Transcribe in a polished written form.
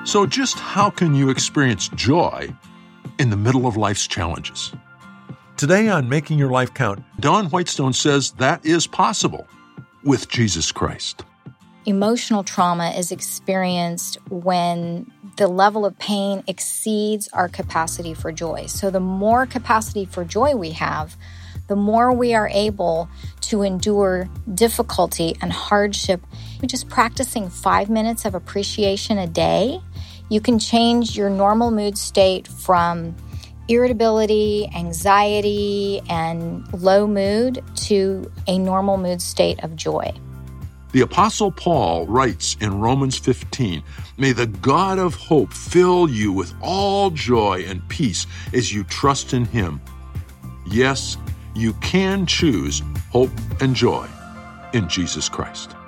So just how can you experience joy in the middle of life's challenges? Today on Making Your Life Count, Dawn Whitestone says that is possible with Jesus Christ. Emotional trauma is experienced when the level of pain exceeds our capacity for joy. So the more capacity for joy we have, the more we are able to endure difficulty and hardship. Just practicing 5 minutes of appreciation a day, you can change your normal mood state from irritability, anxiety, and low mood to a normal mood state of joy. The Apostle Paul writes in Romans 15, "May the God of hope fill you with all joy and peace as you trust in him." Yes, you can choose hope and joy in Jesus Christ.